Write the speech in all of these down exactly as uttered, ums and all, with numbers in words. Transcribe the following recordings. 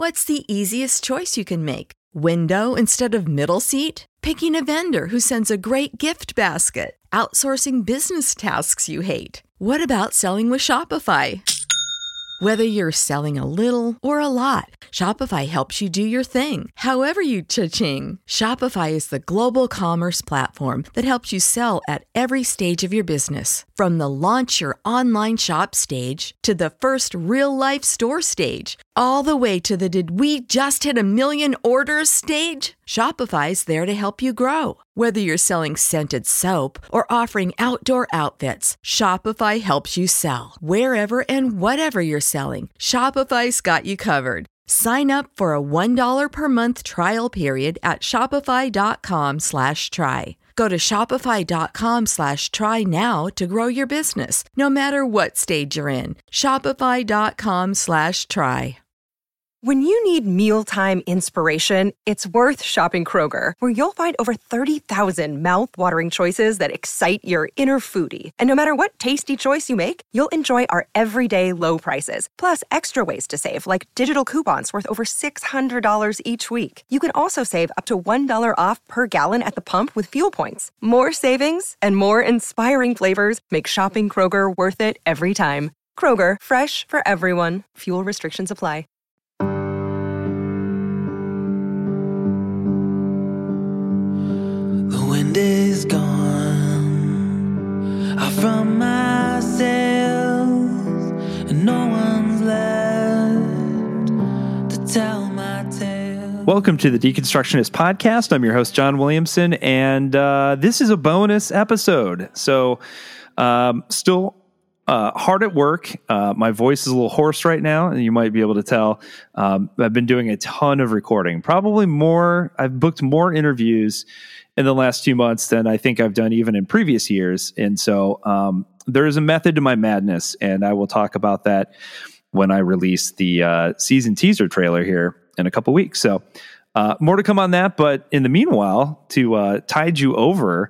What's the easiest choice you can make? Window instead of middle seat? Picking a vendor who sends a great gift basket? Outsourcing business tasks you hate? What about selling with Shopify? Whether you're selling a little or a lot, Shopify helps you do your thing, however you cha-ching. Shopify is the global commerce platform that helps you sell at every stage of your business. From the launch your online shop stage to the first real-life store stage, all the way to the did we just hit a million orders stage. Shopify's there to help you grow. Whether you're selling scented soap or offering outdoor outfits, Shopify helps you sell. Wherever and whatever you're selling, Shopify's got you covered. Sign up for a one dollar per month trial period at shopify.com slash try. Go to shopify.com slash try now to grow your business, no matter what stage you're in. Shopify.com slash try. When you need mealtime inspiration, it's worth shopping Kroger, where you'll find over thirty thousand mouth-watering choices that excite your inner foodie. And no matter what tasty choice you make, you'll enjoy our everyday low prices, plus extra ways to save, like digital coupons worth over six hundred dollars each week. You can also save up to one dollar off per gallon at the pump with fuel points. More savings and more inspiring flavors make shopping Kroger worth it every time. Kroger, fresh for everyone. Fuel restrictions apply. The wind is gone out from my sails, and no one's left to tell my tale. Welcome to the Deconstructionist Podcast. I'm your host, John Williamson, and uh, this is a bonus episode. So, um, still uh, hard at work. Uh, my voice is a little hoarse right now, and you might be able to tell. Um, I've been doing a ton of recording, probably more. I've booked more interviews in the last two months than I think I've done even in previous years. And so um, there is a method to my madness, and I will talk about that when I release the uh, season teaser trailer here in a couple weeks. So uh, more to come on that. But in the meanwhile, to uh, tide you over,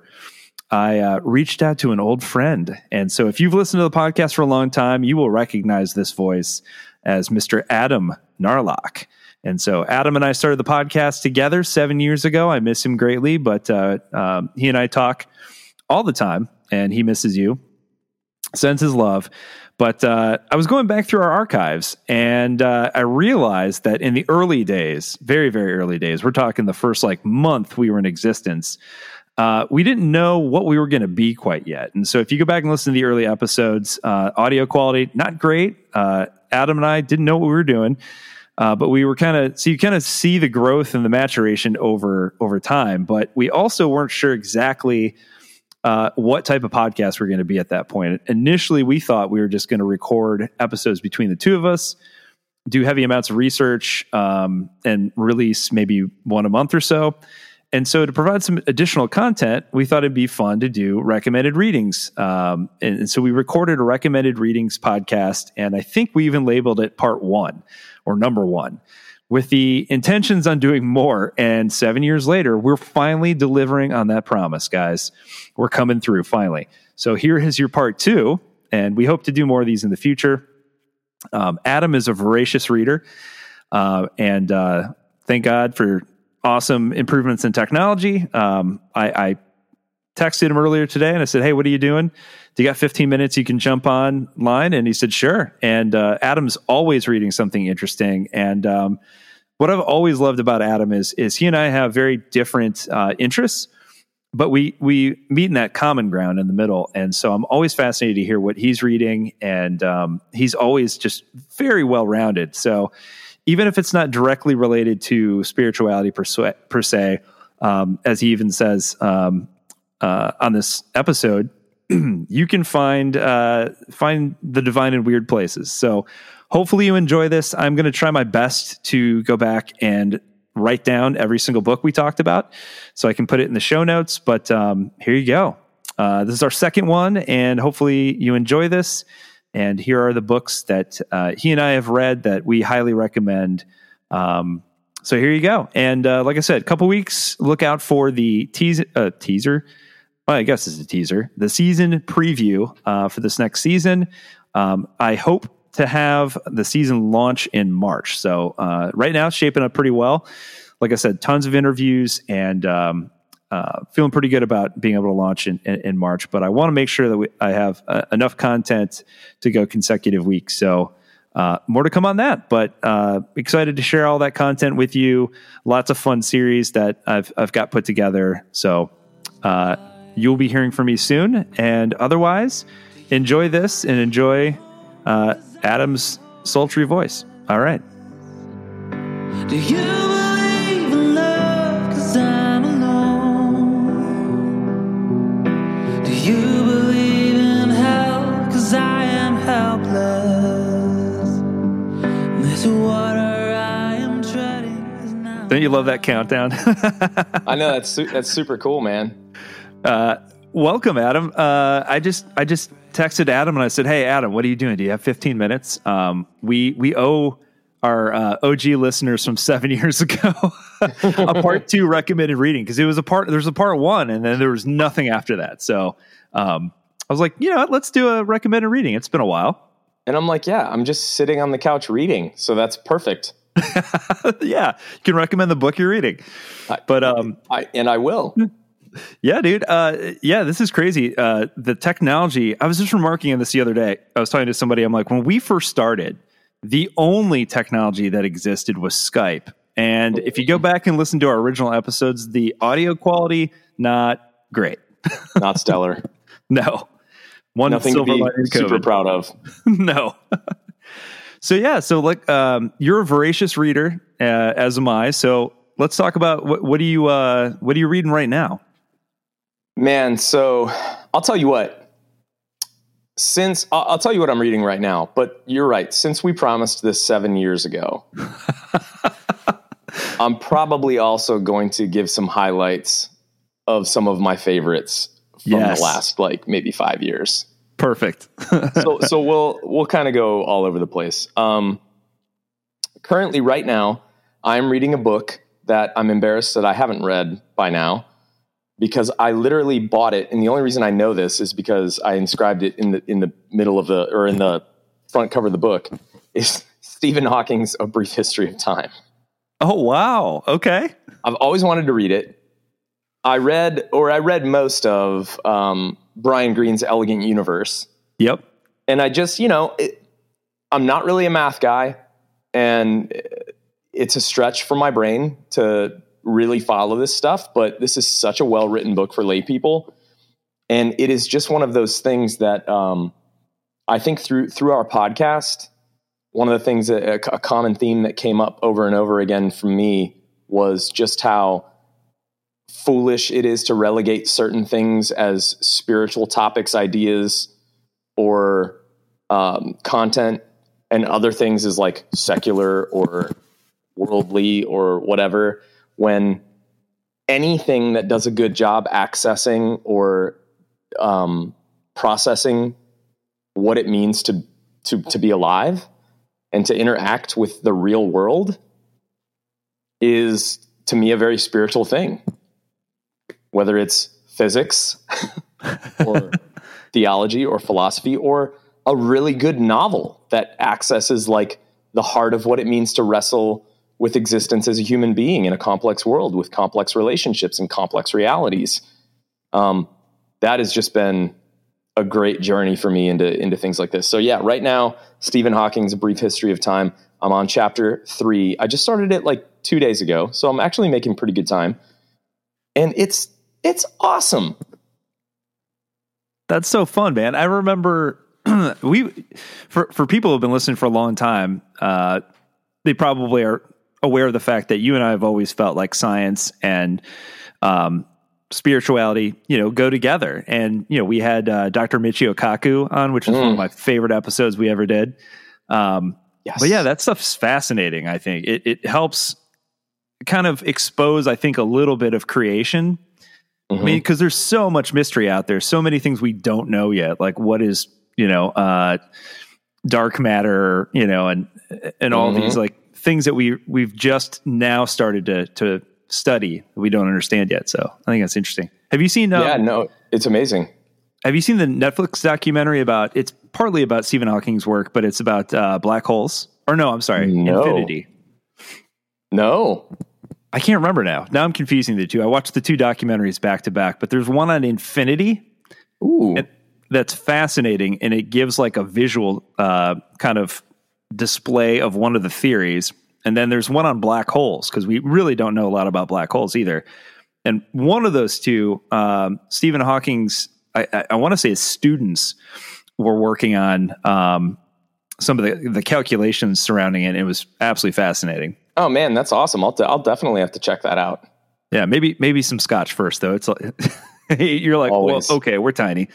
I uh, reached out to an old friend. And so if you've listened to the podcast for a long time, you will recognize this voice as Mister Adam Narlock. And so Adam and I started the podcast together seven years ago. I miss him greatly, but uh, um, he and I talk all the time, and he misses you, sends his love. But uh, I was going back through our archives, and uh, I realized that in the early days, very, very early days, we're talking the first like month we were in existence, uh, we didn't know what we were going to be quite yet. And so if you go back and listen to the early episodes, uh, audio quality, not great. Uh, Adam and I didn't know what we were doing. Uh, but we were kind of, so you kind of see the growth and the maturation over over time. But we also weren't sure exactly uh, what type of podcast we're going to be at that point. Initially, we thought we were just going to record episodes between the two of us, do heavy amounts of research, um, and release maybe one a month or so. And so to provide some additional content, we thought it'd be fun to do recommended readings. Um, and, and so we recorded a recommended readings podcast, and I think we even labeled it part one or number one with the intentions on doing more. And seven years later, we're finally delivering on that promise, guys. We're coming through finally. So here is your part two, and we hope to do more of these in the future. Um, Adam is a voracious reader, uh, and uh, thank God for awesome improvements in technology. Um, I, I texted him earlier today and I said, hey, what are you doing? Do you got fifteen minutes you can jump online? And he said, sure. And uh, Adam's always reading something interesting. And um, what I've always loved about Adam is, is he and I have very different uh, interests, but we, we meet in that common ground in the middle. And so I'm always fascinated to hear what he's reading. And um, he's always just very well-rounded. So even if it's not directly related to spirituality per se, per se um, as he even says um, uh, on this episode, you can find uh, find the divine in weird places. So hopefully you enjoy this. I'm going to try my best to go back and write down every single book we talked about so I can put it in the show notes. But um, here you go. Uh, this is our second one, and hopefully you enjoy this. And here are the books that uh, he and I have read that we highly recommend. Um, so here you go. And uh, like I said, a couple weeks, look out for the teaser. Uh, teaser. Well, I guess it's a teaser. The season preview uh, for this next season. Um, I hope to have the season launch in March. So uh, right now it's shaping up pretty well. Like I said, tons of interviews and um, uh, feeling pretty good about being able to launch in, in, in March. But I want to make sure that we, I have uh, enough content to go consecutive weeks. So uh, more to come on that. But uh, excited to share all that content with you. Lots of fun series that I've I've got put together. So uh, you'll be hearing from me soon. And otherwise, enjoy this and enjoy uh, Adam's sultry voice. All right. Do you believe in love? 'Cause I'm alone. Do you believe in hell? 'Cause I am helpless. This water I am treading is now. Don't you love that countdown? I know that's su- that's super cool, man. Uh, welcome, Adam. Uh, I just I just texted Adam and I said, "Hey, Adam, what are you doing? Do you have fifteen minutes? Um, we we owe our uh, O G listeners from seven years ago a part two recommended reading because it was a part. There's a part one, and then there was nothing after that. So um, I was like, you know what? Let's do a recommended reading. It's been a while." And I'm like, yeah, I'm just sitting on the couch reading, so that's perfect. Yeah, you can recommend the book you're reading, but um, I and I will. Yeah, dude. Uh, yeah, this is crazy. Uh, the technology, I was just remarking on this the other day. I was talking to somebody. I'm like, when we first started, the only technology that existed was Skype. And if you go back and listen to our original episodes, the audio quality, not great. Not stellar. No. One Nothing to be super proud of. No. So yeah, so like um, you're a voracious reader, uh, as am I. So let's talk about what, what do you uh, what are you reading right now? Man, so I'll tell you what. Since I'll, I'll tell you what I'm reading right now, but you're right. Since we promised this seven years ago, I'm probably also going to give some highlights of some of my favorites from yes. the last, like maybe five years. Perfect. so, so we'll we'll kind of go all over the place. Um, currently, right now, I'm reading a book that I'm embarrassed that I haven't read by now, because I literally bought it, and the only reason I know this is because I inscribed it in the in the middle of the or in the front cover of the book. Is Stephen Hawking's A Brief History of Time. Oh wow! Okay, I've always wanted to read it. I read, or I read most of um, Brian Greene's Elegant Universe. Yep. And I just, you know, it, I'm not really a math guy, and it's a stretch for my brain to really follow this stuff, but this is such a well-written book for lay people. And it is just one of those things that um, I think through through our podcast, one of the things, that a, a common theme that came up over and over again for me was just how foolish it is to relegate certain things as spiritual topics, ideas, or um, content, and other things as like secular or worldly or whatever, when anything that does a good job accessing or um, processing what it means to, to, to be alive and to interact with the real world is, to me, a very spiritual thing. Whether it's physics or theology or philosophy, or a really good novel that accesses like the heart of what it means to wrestle with existence as a human being in a complex world with complex relationships and complex realities. Um, that has just been a great journey for me into, into things like this. So yeah, right now, Stephen Hawking's A Brief History of Time. I'm on chapter three. I just started it like two days ago, so I'm actually making pretty good time. And it's, It's awesome. That's so fun, man. I remember we, for, for people who have been listening for a long time, uh, they probably are aware of the fact that you and I have always felt like science and um, spirituality, you know, go together. And, you know, we had uh, Doctor Michio Kaku on, which is mm. one of my favorite episodes we ever did. Um, yes. But yeah, that stuff's fascinating. I think it, it helps kind of expose, I think, a little bit of creation. Mm-hmm. I mean, because there's so much mystery out there, so many things we don't know yet. Like what is, you know, uh, dark matter, you know, and and all mm-hmm. these like things that we we've just now started to to study that we don't understand yet. So I think that's interesting. Have you seen? Um, yeah, no, it's amazing. Have you seen the Netflix documentary about? It's partly about Stephen Hawking's work, but it's about uh, black holes. Or no, I'm sorry, No. Infinity. No. I can't remember now. Now I'm confusing the two. I watched the two documentaries back to back, but there's one on infinity. Ooh. And that's fascinating, and it gives like a visual uh, kind of display of one of the theories. And then there's one on black holes, because we really don't know a lot about black holes either. And one of those two, um, Stephen Hawking's, I, I, I want to say his students were working on um, some of the, the calculations surrounding it. It was absolutely fascinating. Oh man, that's awesome. I'll, de- I'll definitely have to check that out. Yeah, maybe maybe some scotch first, though. It's like, you're like, Always. well, okay, we're tiny.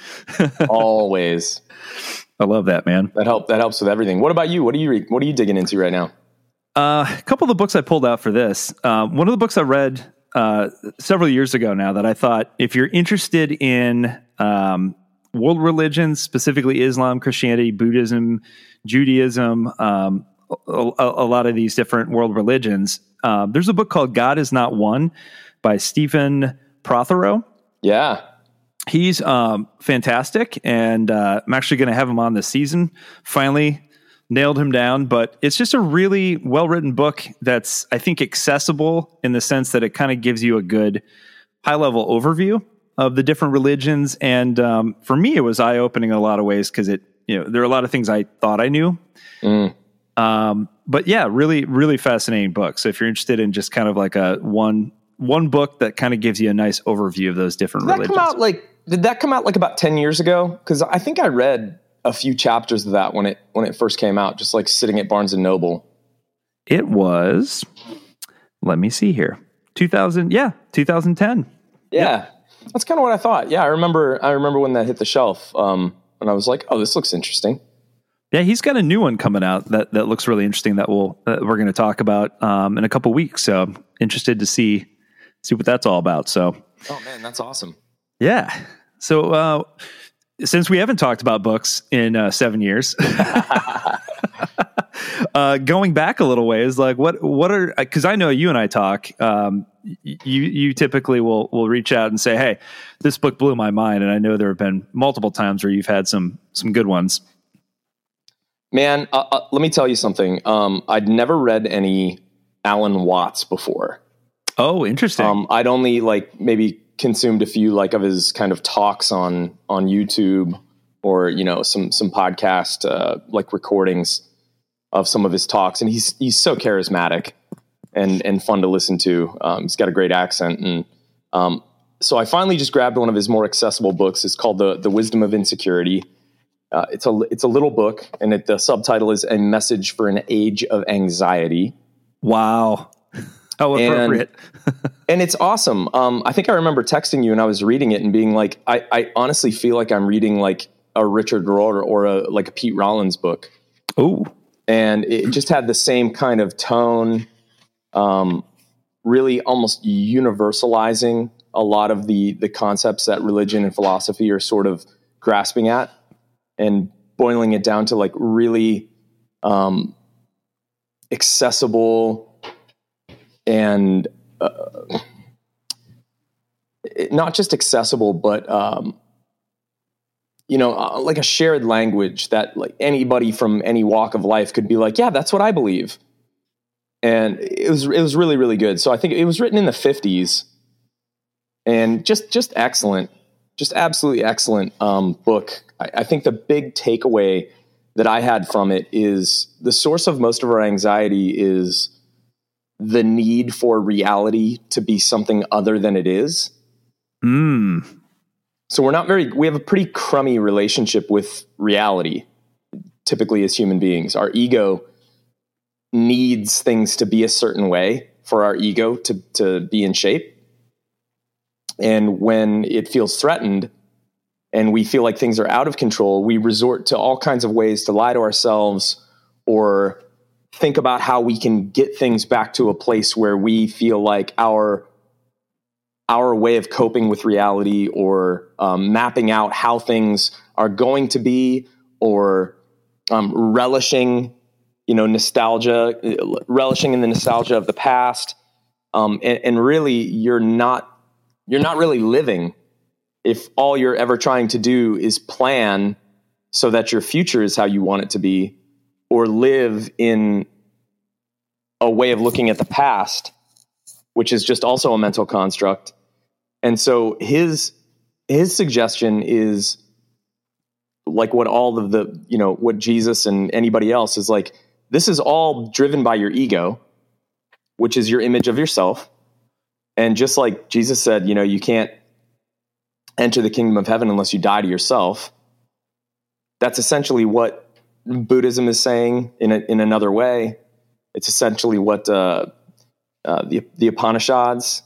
Always. I love that, man. That help. That helps with everything. What about you? What are you re- What are you digging into right now? Uh, a couple of the books I pulled out for this. Um, one of the books I read uh, several years ago now that I thought, if you're interested in um, world religions, specifically Islam, Christianity, Buddhism, Judaism, um, a, a lot of these different world religions, uh, there's a book called God Is Not One by Stephen Prothero. Yeah. He's um, fantastic, and uh, I'm actually going to have him on this season. Finally nailed him down, but it's just a really well-written book that's, I think, accessible in the sense that it kind of gives you a good high-level overview of the different religions. And um, for me, it was eye-opening in a lot of ways, because it, you know, there are a lot of things I thought I knew. Mm. Um, but yeah, really, really fascinating book. So if you're interested in just kind of like a one one book that kind of gives you a nice overview of those different Did that religions. come out like? Did that come out like about ten years ago? Because I think I read a few chapters of that when it when it first came out, just like sitting at Barnes and Noble. It was, let me see here, two thousand, yeah, two thousand ten. Yeah, Yep. That's kind of what I thought. Yeah, I remember. I remember when that hit the shelf, um, and I was like, "Oh, this looks interesting." Yeah, he's got a new one coming out that, that looks really interesting that we'll that we're going to talk about um, in a couple weeks. So I'm interested to see see what that's all about. So, Oh man, that's awesome. yeah. So uh, since we haven't talked about books in uh, seven years, uh, going back a little ways, like what what are, because I know you and I talk. Um, you you typically will will reach out and say, "Hey, this book blew my mind," and I know there have been multiple times where you've had some some good ones. Man, uh, uh, let me tell you something. Um, I'd never read any Alan Watts before. Oh, interesting. Um, I'd only like maybe consumed a few like of his kind of talks on on YouTube, or you know some some podcast uh, like recordings of some of his talks, and he's he's so charismatic and and fun to listen to. Um, he's got a great accent, and um, so I finally just grabbed one of his more accessible books. It's called the The Wisdom of Insecurity. Uh, it's a it's a little book, and it, the subtitle is "A Message for an Age of Anxiety." Wow. How appropriate. And, and it's awesome. Um, I think I remember texting you and I was reading it and being like, I, I honestly feel like I'm reading like a Richard Rohr or a, like a Pete Rollins book. Oh, And it just had the same kind of tone, um, really almost universalizing a lot of the, the concepts that religion and philosophy are sort of grasping at, and boiling it down to like really um, accessible and uh, not just accessible, but, um, you know, uh, like a shared language that like anybody from any walk of life could be like, yeah, that's what I believe. And it was, it was really, really good. So I think it was written in the fifties, and just, just excellent, just absolutely excellent um, book. I, I think the big takeaway that I had from it is the source of most of our anxiety is the need for reality to be something other than it is. Mm. So we're not very, we have a pretty crummy relationship with reality, typically as human beings. Our ego needs things to be a certain way for our ego to, to be in shape. And when it feels threatened and we feel like things are out of control, we resort to all kinds of ways to lie to ourselves or think about how we can get things back to a place where we feel like our our way of coping with reality, or um, mapping out how things are going to be, or um, relishing, you know, nostalgia, relishing in the nostalgia of the past, um, and, and really, you're not you're not really living if all you're ever trying to do is plan so that your future is how you want it to be, or live in a way of looking at the past, which is just also a mental construct. And so his his suggestion is like what all of the, you know, what Jesus and anybody else is like, this is all driven by your ego, which is your image of yourself. And just like Jesus said, you know, you can't enter the kingdom of heaven unless you die to yourself. That's essentially what Buddhism is saying in a, in another way. It's essentially what uh, uh, the the Upanishads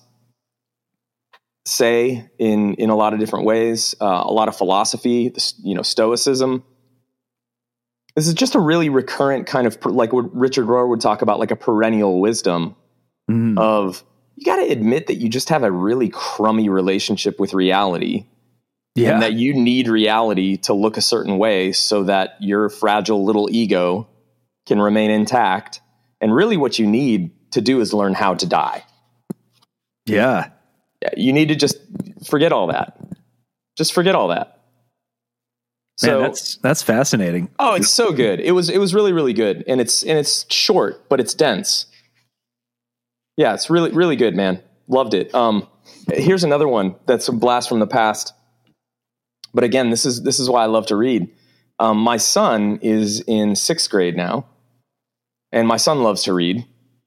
say in in a lot of different ways. Uh, a lot of philosophy, you know, Stoicism. This is just a really recurrent kind of, like what Richard Rohr would talk about, like a perennial wisdom mm. of, you got to admit that you just have a really crummy relationship with reality. Yeah. And that you need reality to look a certain way so that your fragile little ego can remain intact. And really what you need to do is learn how to die. Yeah. Yeah, you need to just forget all that. Just forget all that. Man, so that's that's fascinating. Oh, it's so good. It was it was really, really good. And it's and it's short, but it's dense. Yeah, it's really, really good, man. Loved it. Um, here's another one that's a blast from the past. But again, this is this is why I love to read. Um, my son is in sixth grade now, and my son loves to read.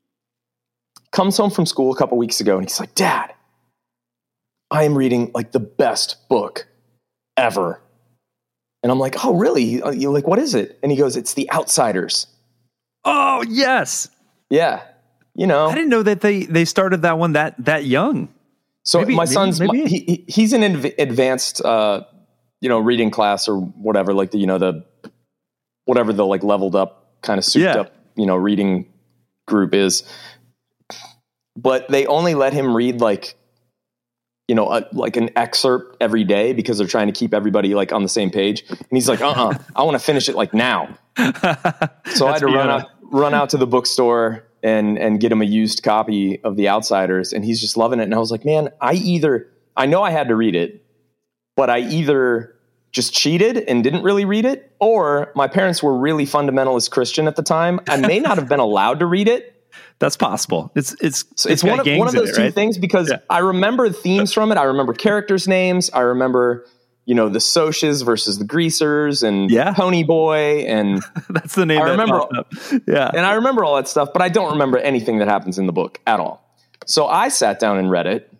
Comes home from school a couple weeks ago, and he's like, "Dad, I am reading like the best book ever." And I'm like, "Oh, really? You're like, what is it?" And he goes, "It's The Outsiders." Oh, yes. Yeah. You know, I didn't know that they, they started that one that, that young. So maybe, my maybe, son's, maybe. My, he, he's in an advanced, uh, you know, reading class or whatever, like the, you know, the, whatever the like leveled up kind of souped yeah. up, you know, reading group is, but they only let him read like, you know, a, like an excerpt every day because they're trying to keep everybody like on the same page. And he's like, uh-uh, I want to finish it like now. So I had to run out, run out to the bookstore and, and get him a used copy of The Outsiders. And he's just loving it. And I was like, man, I either, I know I had to read it, but I either just cheated and didn't really read it, or my parents were really fundamentalist Christian at the time. I may not have been allowed to read it. That's possible. It's it's so it's, it's one of, one of those it, two right? things because yeah. I remember themes from it. I remember characters' names. I remember, you know, the Socs versus the Greasers and yeah. Pony Boy, and that's the name. I that remember, up. yeah, and I remember all that stuff, but I don't remember anything that happens in the book at all. So I sat down and read it,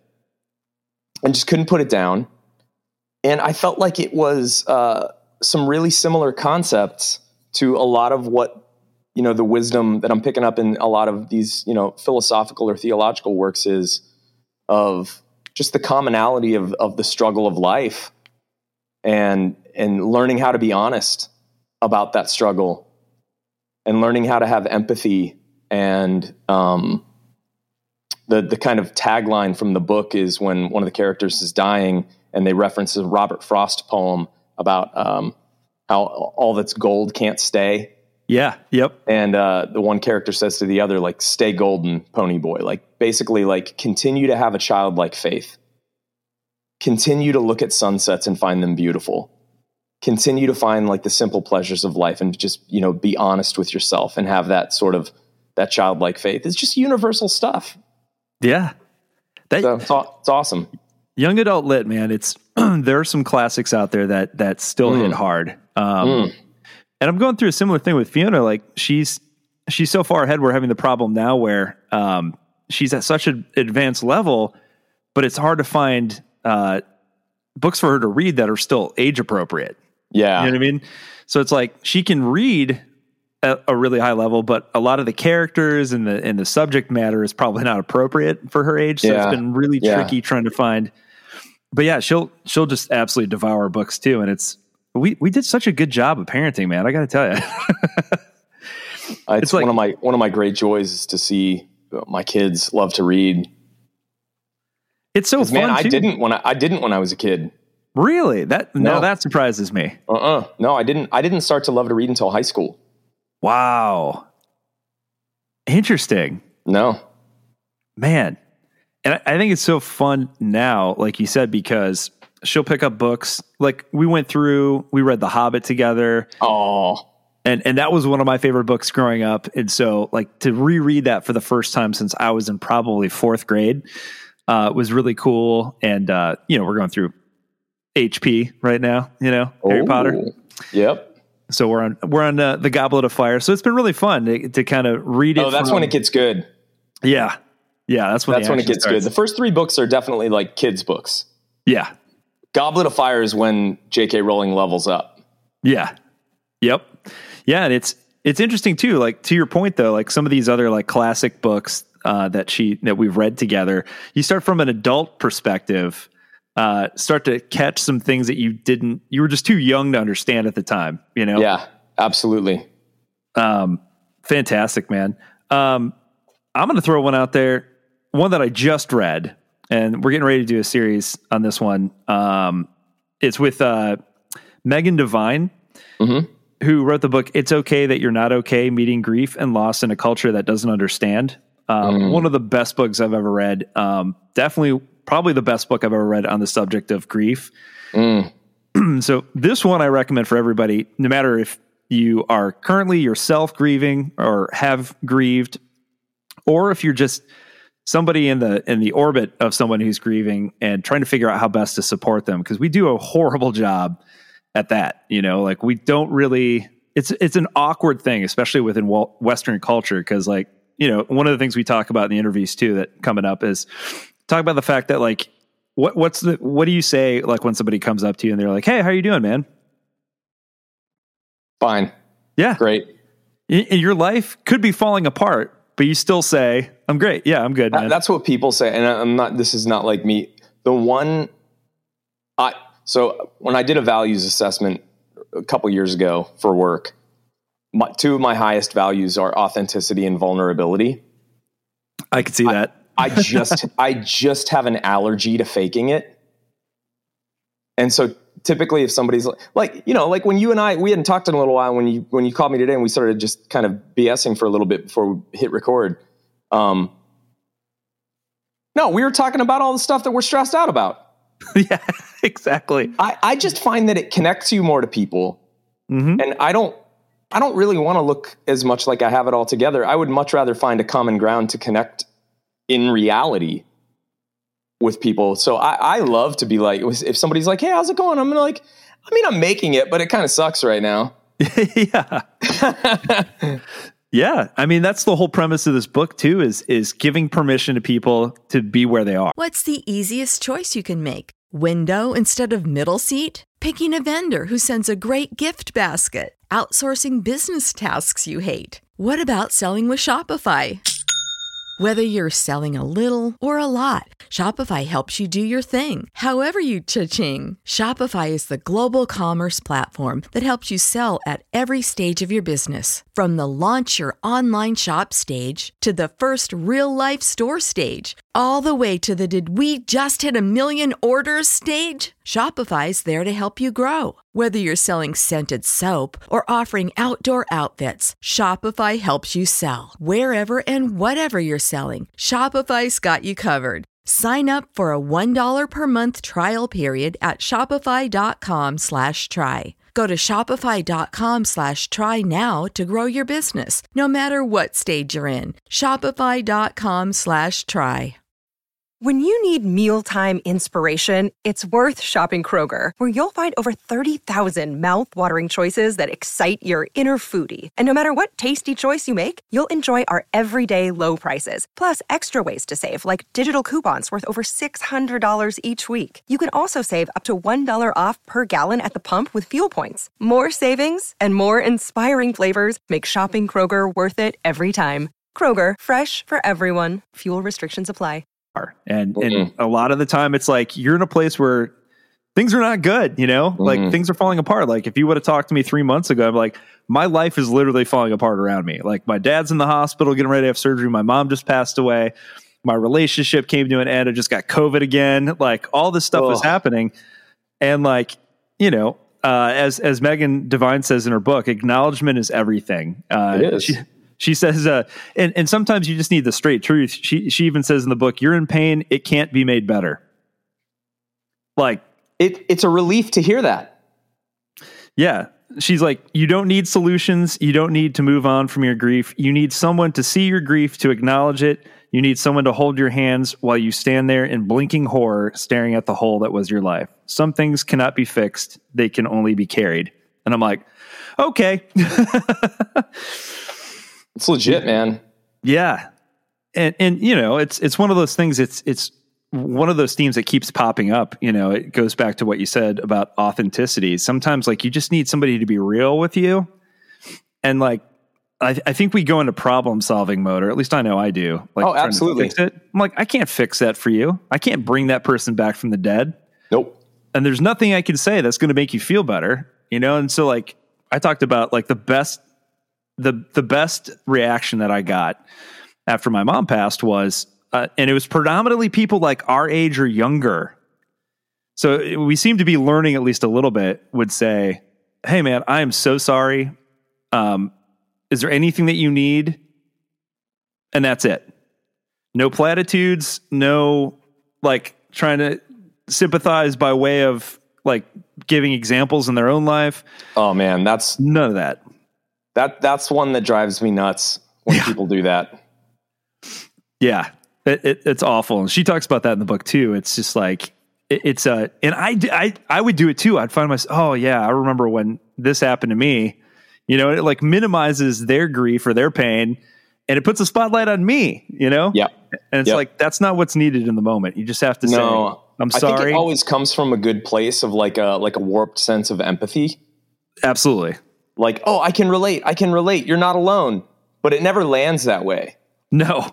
and just couldn't put it down. And I felt like it was uh, some really similar concepts to a lot of what, you know, the wisdom that I'm picking up in a lot of these, you know, philosophical or theological works is of just the commonality of, of the struggle of life and, and learning how to be honest about that struggle and learning how to have empathy. And um, the, the kind of tagline from the book is when one of the characters is dying and they reference a Robert Frost poem about um, how all that's gold can't stay. Yeah. Yep. And uh, the one character says to the other, like, stay golden, Pony Boy. Like, basically, like, continue to have a childlike faith. Continue to look at sunsets and find them beautiful. Continue to find, like, the simple pleasures of life and just, you know, be honest with yourself and have that sort of, that childlike faith. It's just universal stuff. Yeah. That, so, it's, aw- it's awesome. Young adult lit, man. It's, there are some classics out there that, that still mm. hit hard. Um, mm. And I'm going through a similar thing with Fiona. Like she's, she's so far ahead. We're having the problem now where, um, she's at such an advanced level, but it's hard to find, uh, books for her to read that are still age appropriate. Yeah. You know what I mean? So it's like, she can read at a really high level, but a lot of the characters and the, and the subject matter is probably not appropriate for her age. So yeah. it's been really yeah. tricky trying to find, but yeah, she'll, she'll just absolutely devour books too. And it's, We we did such a good job of parenting, man. I got to tell you, it's, it's like, one of my one of my great joys is to see my kids love to read. It's so fun. Man, I too. didn't when I, I didn't when I was a kid. Really? That no, no that surprises me. Uh uh-uh. uh no, I didn't. I didn't start to love to read until high school. Wow, interesting. No, man, and I, I think it's so fun now, like you said, because she'll pick up books. Like we went through, we read The Hobbit together. Oh, and and that was one of my favorite books growing up. And so, like to reread that for the first time since I was in probably fourth grade, uh, was really cool. And uh, you know, we're going through H P right now. You know, Harry Ooh. Potter. Yep. So we're on we're on uh, the Goblet of Fire. So it's been really fun to, to kind of read it. Oh, that's from, when it gets good. Yeah, yeah, that's when that's when it gets starts. good. The first three books are definitely like kids' books. Yeah. Goblet of Fire is when J K. Rowling levels up. Yeah. Yep. Yeah, and it's it's interesting too. Like to your point though, like some of these other like classic books uh, that she that we've read together, you start from an adult perspective. Uh, start to catch some things that you didn't, you were just too young to understand at the time, you know? Yeah, absolutely. Um, fantastic, man. Um, I'm going to throw one out there, one that I just read, and we're getting ready to do a series on this one. Um, it's with uh, Megan Devine, mm-hmm. who wrote the book, It's Okay That You're Not Okay, Meeting Grief and Loss in a Culture That Doesn't Understand. Um, mm. One of the best books I've ever read. Um, definitely probably the best book I've ever read on the subject of grief. Mm. So this one I recommend for everybody, no matter if you are currently yourself grieving or have grieved, or if you're just somebody in the in the orbit of someone who's grieving and trying to figure out how best to support them, because we do a horrible job at that. You know, like we don't really. It's it's an awkward thing, especially within Western culture, because like you know one of the things we talk about in the interviews too that coming up is. Talk about the fact that like, what what's the what do you say like when somebody comes up to you and they're like, "Hey, how you doing, man?" Fine. Yeah, great. In, your life could be falling apart, but you still say, "I'm great. Yeah, I'm good." Man. That's what people say, and I'm not. This is not like me. The one, I so when I did a values assessment a couple years ago for work, my, two of my highest values are authenticity and vulnerability. I could see I, that. I just, I just have an allergy to faking it. And so typically if somebody's like, like, you know, like when you and I, we hadn't talked in a little while when you, when you called me today and we started just kind of BSing for a little bit before we hit record. Um, no, we were talking about all the stuff that we're stressed out about. Yeah, exactly. I, I just find that it connects you more to people. Mm-hmm. And I don't, I don't really want to look as much like I have it all together. I would much rather find a common ground to connect in reality with people. So I, I love to be like, if somebody's like, "Hey, how's it going?" I'm like, I mean, I'm making it, but it kind of sucks right now. Yeah. Yeah. I mean, that's the whole premise of this book too, is, is giving permission to people to be where they are. What's the easiest choice you can make? Window instead of middle seat? Picking a vendor who sends a great gift basket? Outsourcing business tasks you hate? What about selling with Shopify? Whether you're selling a little or a lot, Shopify helps you do your thing, however you cha-ching. Shopify is the global commerce platform that helps you sell at every stage of your business. From the launch your online shop stage to the first real-life store stage, all the way to the did we just hit a million orders stage. Shopify's there to help you grow. Whether you're selling scented soap or offering outdoor outfits, Shopify helps you sell. Wherever and whatever you're selling, Shopify's got you covered. Sign up for a one dollar per month trial period at shopify.com slash try. Go to shopify.com slash try now to grow your business, no matter what stage you're in. Shopify.com slash try. When you need mealtime inspiration, it's worth shopping Kroger, where you'll find over thirty thousand mouth-watering choices that excite your inner foodie. And no matter what tasty choice you make, you'll enjoy our everyday low prices, plus extra ways to save, like digital coupons worth over six hundred dollars each week. You can also save up to one dollar off per gallon at the pump with fuel points. More savings and more inspiring flavors make shopping Kroger worth it every time. Kroger, fresh for everyone. Fuel restrictions apply. And mm-hmm. and a lot of the time it's like you're in a place where things are not good, you know, mm-hmm. like things are falling apart. Like if you would have talked to me three months ago, I'm like, my life is literally falling apart around me. Like my dad's in the hospital getting ready to have surgery. My mom just passed away. My relationship came to an end. I just got COVID again. Like all this stuff was happening. And like, you know, uh, as, as Megan Devine says in her book, acknowledgement is everything. Uh, it is. She, She says, uh, and, and sometimes you just need the straight truth. She she even says in the book, "You're in pain. It can't be made better." Like it it's a relief to hear that. Yeah. She's like, you don't need solutions. You don't need to move on from your grief. You need someone to see your grief, to acknowledge it. You need someone to hold your hands while you stand there in blinking horror, staring at the hole that was your life. Some things cannot be fixed. They can only be carried. And I'm like, okay. It's legit, man. Yeah. And, and, you know, it's, it's one of those things. It's, it's one of those themes that keeps popping up. You know, it goes back to what you said about authenticity. Sometimes like you just need somebody to be real with you. And like, I, I think we go into problem solving mode, or at least I know I do. Like, oh, absolutely. Fix it. I'm like, I can't fix that for you. I can't bring that person back from the dead. Nope. And there's nothing I can say that's going to make you feel better, you know? And so like, I talked about like the best, the, the best reaction that I got after my mom passed was, uh, and it was predominantly people like our age or younger. So we seem to be learning at least a little bit, would say, hey man, I am so sorry. Um, is there anything that you need? And that's it. No platitudes, no like trying to sympathize by way of like giving examples in their own life. Oh man, that's none of that. That that's one that drives me nuts when yeah. people do that. Yeah, it, it, it's awful. And she talks about that in the book too. It's just like, it, it's a, uh, and I, I, I would do it too. I'd find myself, oh yeah, I remember when this happened to me, you know, it like minimizes their grief or their pain and it puts a spotlight on me, you know? Yeah. And it's yep. like, that's not what's needed in the moment. You just have to no, say, I'm sorry. I think it always comes from a good place of like a, like a warped sense of empathy. Absolutely. Like, oh, I can relate. I can relate. You're not alone. But it never lands that way. No.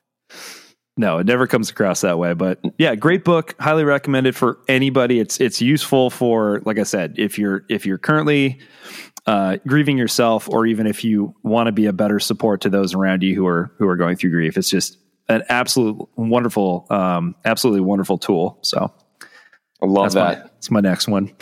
No, it never comes across that way. But yeah, great book. Highly recommend it for anybody. It's it's useful for, like I said, if you're if you're currently uh, grieving yourself, or even if you want to be a better support to those around you who are who are going through grief. It's just an absolute wonderful, um, absolutely wonderful tool. So I love that. My, that's my next one.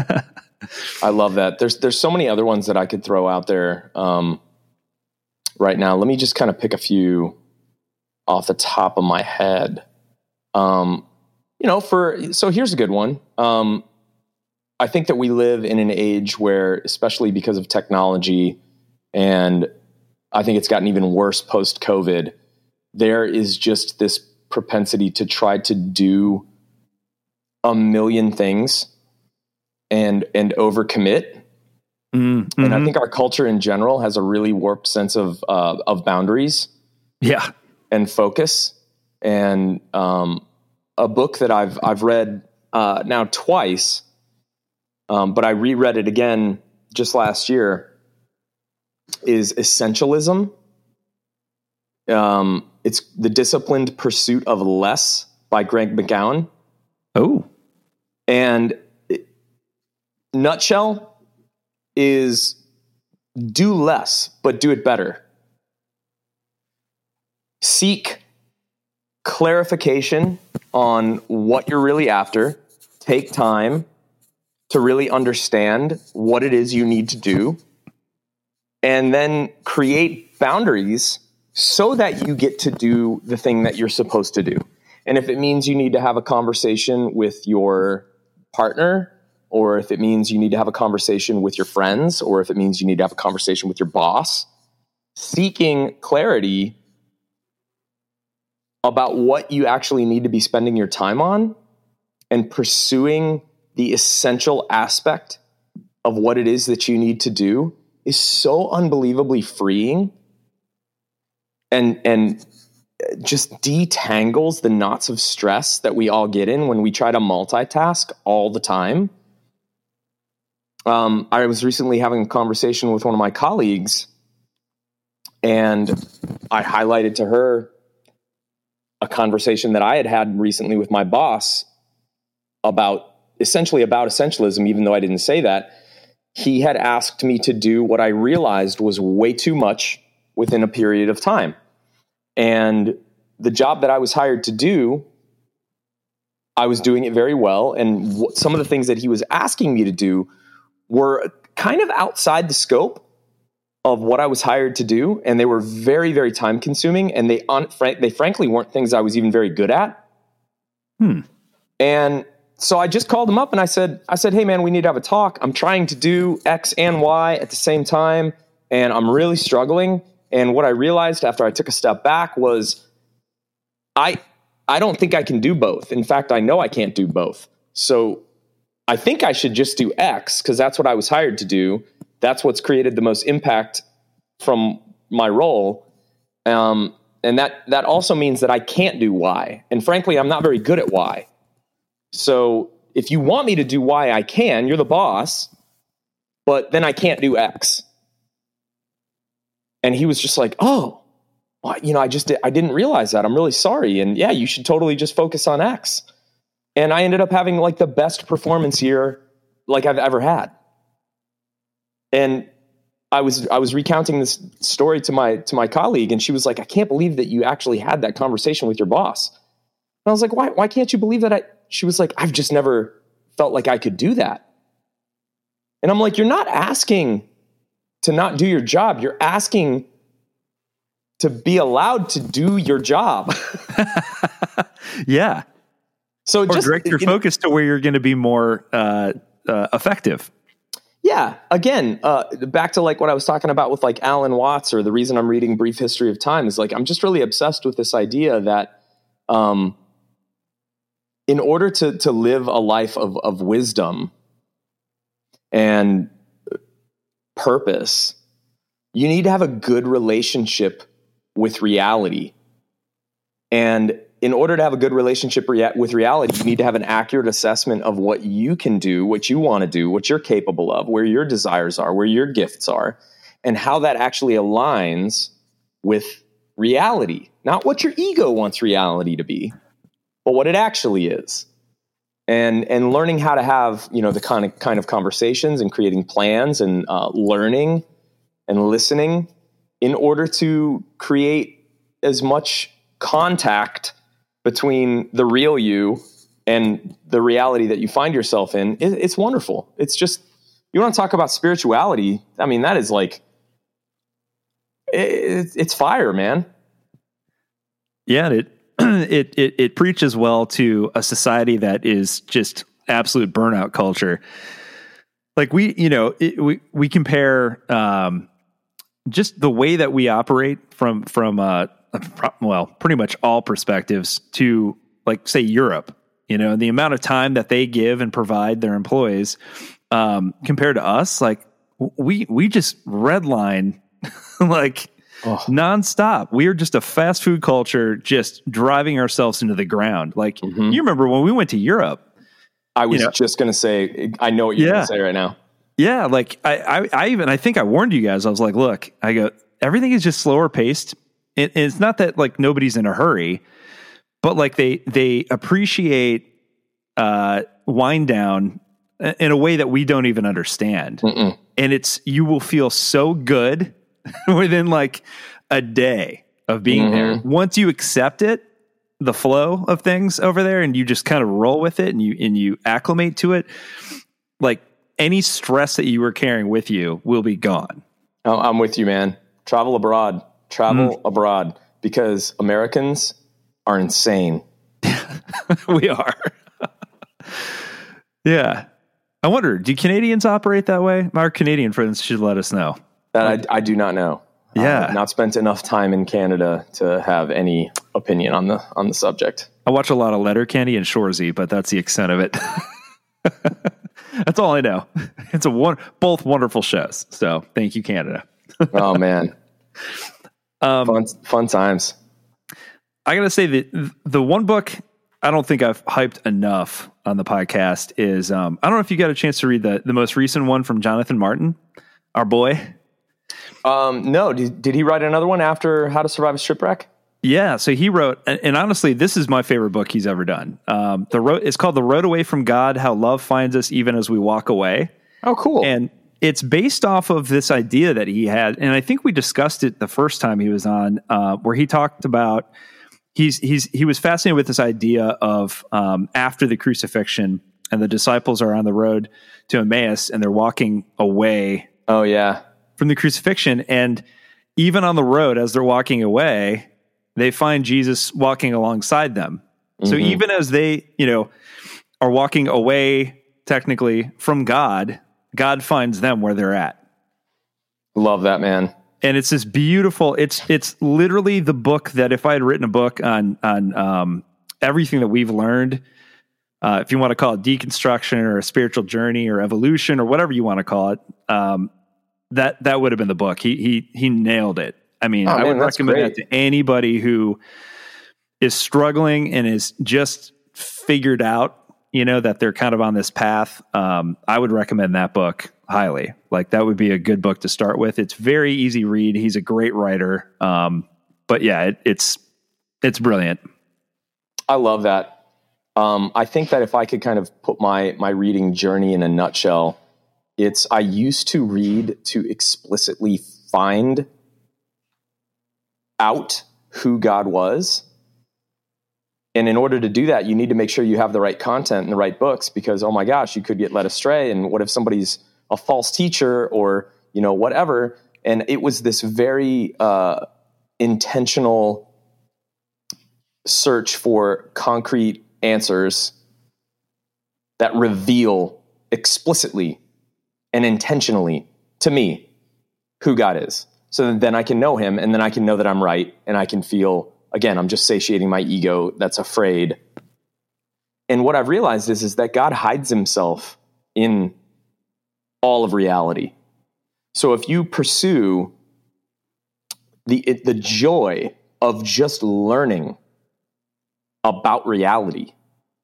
I love that. There's there's so many other ones that I could throw out there um, right now. Let me just kind of pick a few off the top of my head. Um, you know, for so here's a good one. Um, I think that we live in an age where, especially because of technology, and I think it's gotten even worse post-COVID, there is just this propensity to try to do a million things and and overcommit. Mm-hmm. And I think our culture in general has a really warped sense of uh, of boundaries. Yeah. And focus. And um, a book that I've I've read uh, now twice, um, but I reread it again just last year, is Essentialism. Um, it's The Disciplined Pursuit of Less by Greg McKeown. Oh. And it, nutshell is do less, but do it better. Seek clarification on what you're really after. Take time to really understand what it is you need to do. And then create boundaries so that you get to do the thing that you're supposed to do. And if it means you need to have a conversation with your partner, or if it means you need to have a conversation with your friends, or if it means you need to have a conversation with your boss, seeking clarity about what you actually need to be spending your time on and pursuing the essential aspect of what it is that you need to do is so unbelievably freeing and and just detangles the knots of stress that we all get in when we try to multitask all the time. Um, I was recently having a conversation with one of my colleagues, and I highlighted to her a conversation that I had had recently with my boss about essentially about essentialism, even though I didn't say that. He had asked me to do what I realized was way too much within a period of time. And the job that I was hired to do, I was doing it very well. And w- some of the things that he was asking me to do were kind of outside the scope of what I was hired to do. And they were very, very time consuming. And they, un- fr- they frankly weren't things I was even very good at. Hmm. And so I just called him up and I said, I said, hey man, we need to have a talk. I'm trying to do X and Y at the same time, and I'm really struggling. And what I realized after I took a step back was I, I don't think I can do both. In fact, I know I can't do both. So I think I should just do X because that's what I was hired to do. That's what's created the most impact from my role. Um, and that, that also means that I can't do Y. And frankly, I'm not very good at Y. So if you want me to do Y, I can. You're the boss. But then I can't do X. And he was just like, oh, well, you know, I just did, I didn't realize that. I'm really sorry. And yeah, you should totally just focus on X. And I ended up having like the best performance year like I've ever had. And I was I was recounting this story to my to my colleague, and she was like, I can't believe that you actually had that conversation with your boss. And I was like, why why can't you believe that I she was like, I've just never felt like I could do that. And I'm like, you're not asking to not do your job. You're asking to be allowed to do your job. Yeah. So or just direct your you focus know, to where you're going to be more uh, uh, effective. Yeah. Again, uh, back to like what I was talking about with like Alan Watts, or the reason I'm reading Brief History of Time is like, I'm just really obsessed with this idea that um, in order to, to live a life of, of wisdom and purpose, you need to have a good relationship with reality. And in order to have a good relationship rea- with reality, you need to have an accurate assessment of what you can do, what you want to do, what you're capable of, where your desires are, where your gifts are, and how that actually aligns with reality. Not what your ego wants reality to be, but what it actually is. And and learning how to have, you know, the kind of kind of conversations and creating plans and uh, learning and listening in order to create as much contact between the real you and the reality that you find yourself in. It, it's wonderful. It's just, you want to talk about spirituality. I mean, that is like, it, it's fire, man. Yeah. It, it, it, it preaches well to a society that is just absolute burnout culture. Like we, you know, it, we, we compare, um, just the way that we operate from, from, uh, well, pretty much all perspectives to like, say, Europe, you know, the amount of time that they give and provide their employees, um, compared to us, like we, we just redline like oh. nonstop. We are just a fast food culture, just driving ourselves into the ground. Like mm-hmm. you remember when we went to Europe, I was you know, just going to say, I know what you're yeah. going to say right now. Yeah. Like I, I, I even, I think I warned you guys, I was like, look, I go, everything is just slower paced. It, it's not that like nobody's in a hurry, but like they, they appreciate, uh, wind down in a way that we don't even understand. Mm-mm. And it's, you will feel so good within like a day of being mm-hmm. there. Once you accept it, the flow of things over there, and you just kind of roll with it and you, and you acclimate to it, like any stress that you were carrying with you will be gone. Oh, I'm with you, man. Travel abroad. Travel mm. abroad, because Americans are insane. We are. Yeah. I wonder, do Canadians operate that way? Our Canadian friends should let us know. That I, I do not know. Yeah. I've not spent enough time in Canada to have any opinion on the on the subject. I watch a lot of Letterkenny and Shoresy, but that's the extent of it. That's all I know. It's a one, both wonderful shows. So thank you, Canada. Oh, man. Um, fun, fun times. I gotta say that the one book I don't think I've hyped enough on the podcast is um, I don't know if you got a chance to read the the most recent one from Jonathan Martin, our boy. Um, no, did, did he write another one after How to Survive a Shipwreck? Yeah, so he wrote, and, and honestly, this is my favorite book he's ever done. Um, the road it's called The Road Away from God: How Love Finds Us Even as We Walk Away. Oh, cool! And it's based off of this idea that he had, and I think we discussed it the first time he was on, uh, where he talked about he's he's he was fascinated with this idea of um, after the crucifixion, and the disciples are on the road to Emmaus, and they're walking away. Oh yeah, from the crucifixion, and even on the road as they're walking away, they find Jesus walking alongside them. Mm-hmm. So even as they, you know, are walking away technically from God, God finds them where they're at. Love that, man. And it's this beautiful, it's it's literally the book that if I had written a book on on um, everything that we've learned, uh, if you want to call it deconstruction or a spiritual journey or evolution or whatever you want to call it, um, that that would have been the book. He he he nailed it. I mean, oh, I man, would recommend great. that to anybody who is struggling and is just figured out, you know, that they're kind of on this path. Um, I would recommend that book highly. Like that would be a good book to start with. It's very easy read. He's a great writer. Um, but yeah, it, it's, it's brilliant. I love that. Um, I think that if I could kind of put my, my reading journey in a nutshell, it's, I used to read to explicitly find out who God was. And in order to do that, you need to make sure you have the right content and the right books, because, oh my gosh, you could get led astray. And what if somebody's a false teacher or, you know, whatever. And it was this very uh, intentional search for concrete answers that reveal explicitly and intentionally to me who God is. So that then I can know him, and then I can know that I'm right, and I can feel, again, I'm just satiating my ego that's afraid. And what I've realized is, is that God hides himself in all of reality. So if you pursue the the joy of just learning about reality,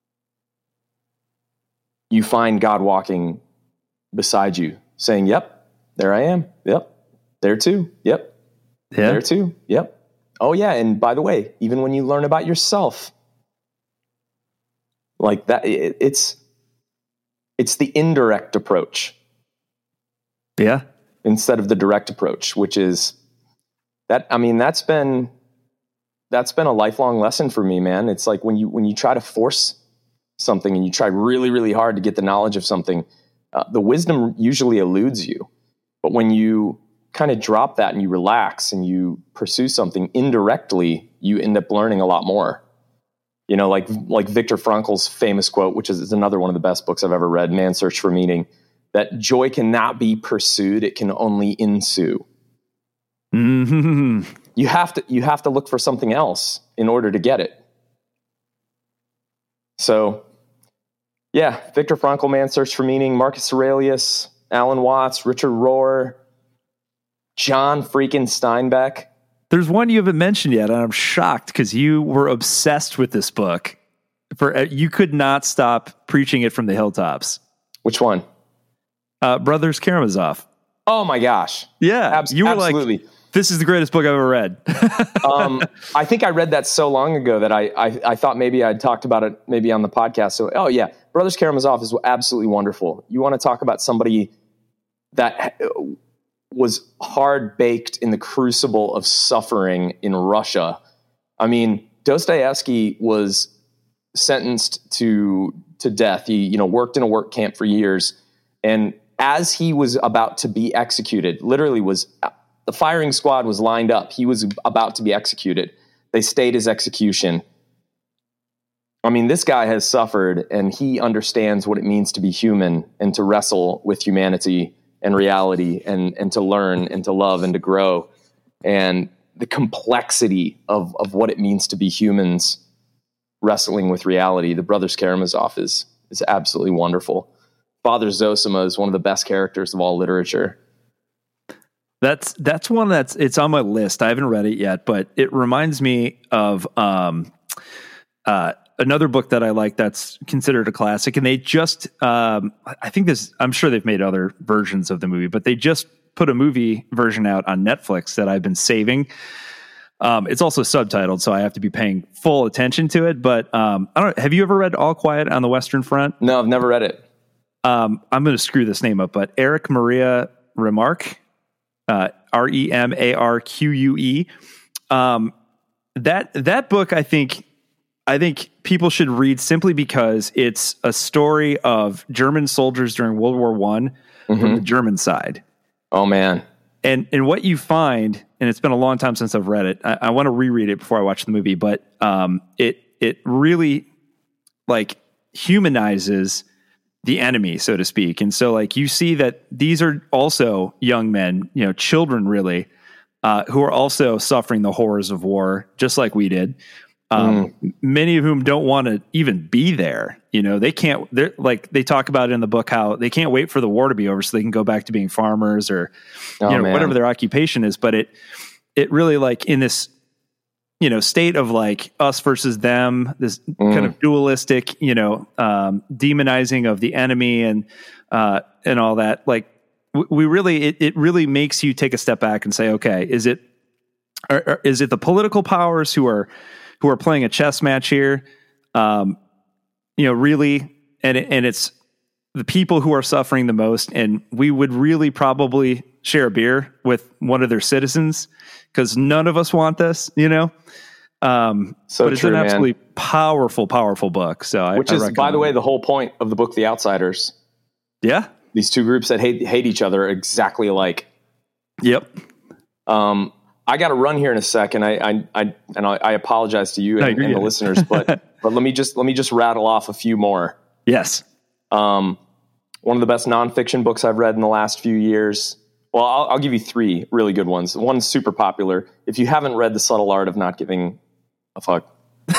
you find God walking beside you, saying, yep, there I am. Yep, there too. Yep, yeah. there too. Yep. Oh yeah, and by the way, even when you learn about yourself, like that, it, it's it's the indirect approach. Yeah. Instead of the direct approach, which is that, I mean, that's been, that's been a lifelong lesson for me, man. It's like when you, when you try to force something and you try really, really hard to get the knowledge of something, uh, the wisdom usually eludes you. But when you kind of drop that and you relax and you pursue something indirectly, you end up learning a lot more. You know, like, like Viktor Frankl's famous quote, which is, is another one of the best books I've ever read, Man's Search for Meaning, that joy cannot be pursued, it can only ensue. Mm-hmm. You have to, you have to look for something else in order to get it. So, yeah, Viktor Frankl, Man's Search for Meaning, Marcus Aurelius, Alan Watts, Richard Rohr, John freaking Steinbeck. There's one you haven't mentioned yet, and I'm shocked because you were obsessed with this book. For you could not stop preaching it from the hilltops. Which one? Uh, Brothers Karamazov. Oh my gosh. Yeah. Abs- you were absolutely. like, this is the greatest book I've ever read. um, I think I read that so long ago that I, I, I thought maybe I'd talked about it maybe on the podcast. So, oh yeah, Brothers Karamazov is absolutely wonderful. You want to talk about somebody that was hard baked in the crucible of suffering in Russia. I mean, Dostoevsky was sentenced to, to death. He, you know, worked in a work camp for years. And as he was about to be executed, literally was, the firing squad was lined up. He was about to be executed. They stayed his execution. I mean, this guy has suffered, and he understands what it means to be human and to wrestle with humanity and reality and, and to learn and to love and to grow. And the complexity of, of what it means to be humans wrestling with reality. The Brothers Karamazov is, is absolutely wonderful. Father Zosima is one of the best characters of all literature. That's that's one that's it's on my list. I haven't read it yet, but it reminds me of um, uh, another book that I like that's considered a classic. And they just, um, I think this, I'm sure they've made other versions of the movie, but they just put a movie version out on Netflix that I've been saving. Um, it's also subtitled, so I have to be paying full attention to it. But um, I don't. Have you ever read All Quiet on the Western Front? No, I've never read it. Um, I'm going to screw this name up, but Eric Maria Remarque, uh, R E M A R Q U E. Um, that that book, I think, I think people should read simply because it's a story of German soldiers during World War One mm-hmm. from the German side. Oh man! And and what you find, and it's been a long time since I've read it. I, I want to reread it before I watch the movie, but um, it it really like. humanizes the enemy, so to speak. And so like you see that these are also young men, you know, children really, uh, who are also suffering the horrors of war, just like we did. Um, mm. Many of whom don't want to even be there. You know, they can't, they're like, they talk about it in the book, how they can't wait for the war to be over so they can go back to being farmers or, oh, you know, man. whatever their occupation is. But it, it really like in this, you know, state of like us versus them, this mm. kind of dualistic, you know, um, demonizing of the enemy and, uh, and all that. Like w- we really, it, it really makes you take a step back and say, okay, is it, or, or is it the political powers who are, who are playing a chess match here? Um, you know, really, and it, and it's the people who are suffering the most, and we would really probably share a beer with one of their citizens because none of us want this, you know? Um, so but it's true, an absolutely man. powerful, powerful book. So I, Which I is, by the way, the whole point of the book, The Outsiders. Yeah. These two groups that hate, hate each other are exactly alike. Yep. Um, I got to run here in a second. I, I, I and I, I apologize to you and, no, and the listeners, but but let me just let me just rattle off a few more. Yes. Um, one of the best nonfiction books I've read in the last few years. Well, I'll, I'll give you three really good ones. One's super popular. If you haven't read The Subtle Art of Not Giving a Fuck,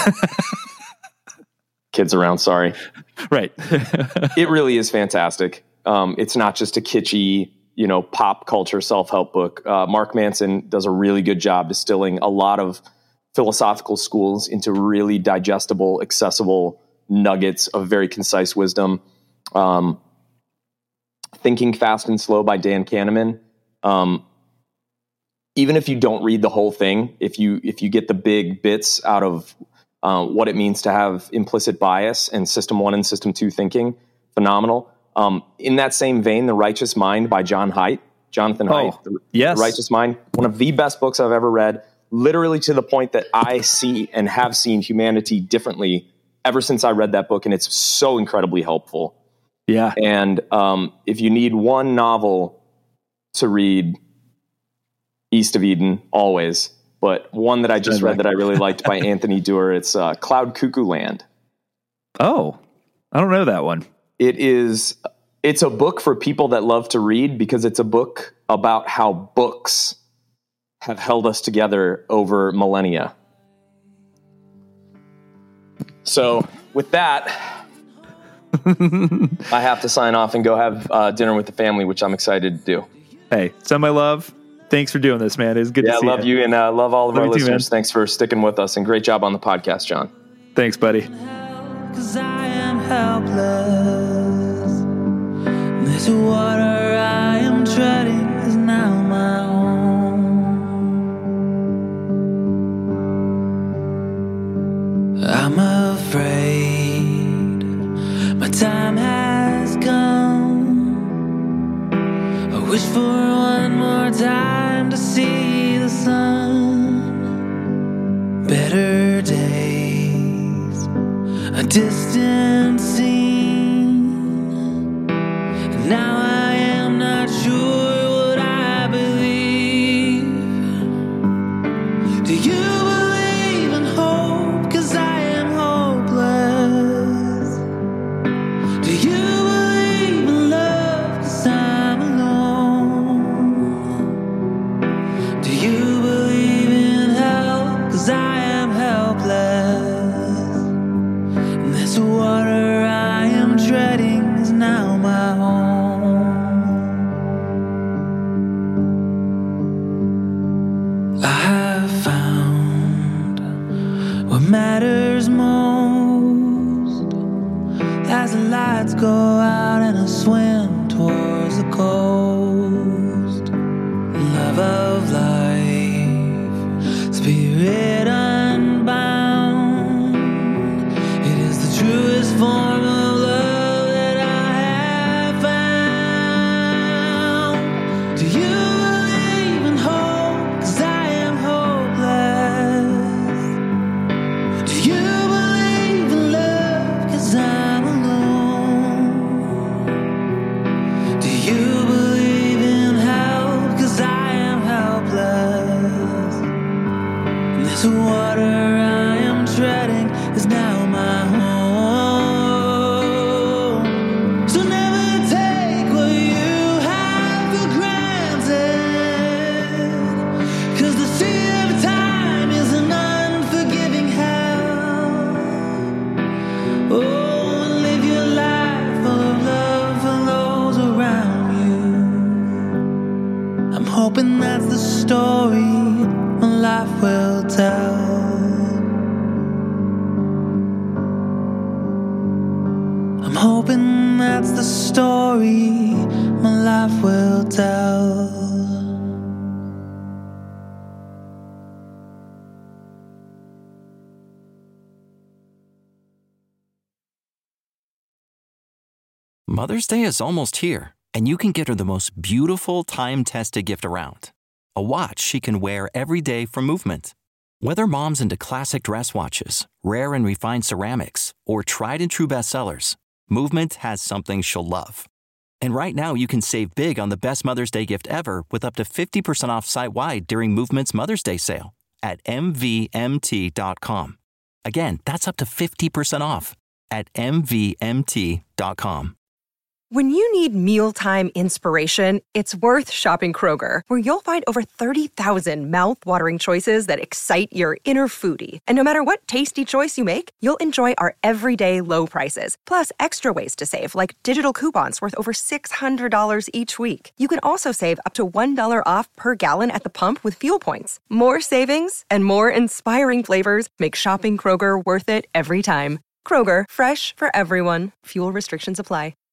kids around, sorry. Right. It really is fantastic. Um, it's not just a kitschy, you know, pop culture self-help book. Uh, Mark Manson does a really good job distilling a lot of philosophical schools into really digestible, accessible nuggets of very concise wisdom. Um, Thinking Fast and Slow by Dan Kahneman. Um, even if you don't read the whole thing, if you if you get the big bits out of uh, what it means to have implicit bias and system one and system two thinking, phenomenal. Um, in that same vein, The Righteous Mind by John Haidt, Jonathan oh, Haidt, the, yes. The Righteous Mind, one of the best books I've ever read, literally to the point that I see and have seen humanity differently ever since I read that book, and it's so incredibly helpful. Yeah. And um, if you need one novel to read, East of Eden, always, but one that I just read that I really liked by Anthony Doerr, it's uh, Cloud Cuckoo Land. Oh, I don't know that one. It is, it's a book for people that love to read because it's a book about how books have held us together over millennia. So with that, I have to sign off and go have uh, dinner with the family, which I'm excited to do. Hey, send my love. Thanks for doing this, man. It's good yeah, to see you. I love you, you and I uh, love all of love our listeners. Too, Thanks for sticking with us, and great job on the podcast, John. Thanks, buddy. 'Cause I am helpless. This water I am treading is now my own. I'm afraid my time has come. I wish for one more time to see the sun. Better days, a distant scene. And now I am not sure what I believe. Do you believe in hope? 'Cause I am hopeless. Do you believe in love? 'Cause I'm alone. Do you believe in help? 'Cause I am helpless. And this water I am treading is now my home. I have found what matters most as the lights go out and I swim towards the coast. Love of life, spirit unbound. It is the truest form of love that I have found. Do you believe in hope? 'Cause I am hopeless. Do you believe in love? 'Cause I'm alone. Do you believe in help? 'Cause I am helpless. And this water I am treading is now my home. life will tell. I'm hoping that's the story my life will tell. Mother's Day is almost here, and you can get her the most beautiful time-tested gift around. A watch she can wear every day from Movement. Whether mom's into classic dress watches, rare and refined ceramics, or tried and true bestsellers, Movement has something she'll love. And right now you can save big on the best Mother's Day gift ever with up to fifty percent off site-wide during Movement's Mother's Day sale at M V M T dot com. Again, that's up to fifty percent off at M V M T dot com. When you need mealtime inspiration, it's worth shopping Kroger, where you'll find over thirty thousand mouth-watering choices that excite your inner foodie. And no matter what tasty choice you make, you'll enjoy our everyday low prices, plus extra ways to save, like digital coupons worth over six hundred dollars each week. You can also save up to one dollar off per gallon at the pump with fuel points. More savings and more inspiring flavors make shopping Kroger worth it every time. Kroger, fresh for everyone. Fuel restrictions apply.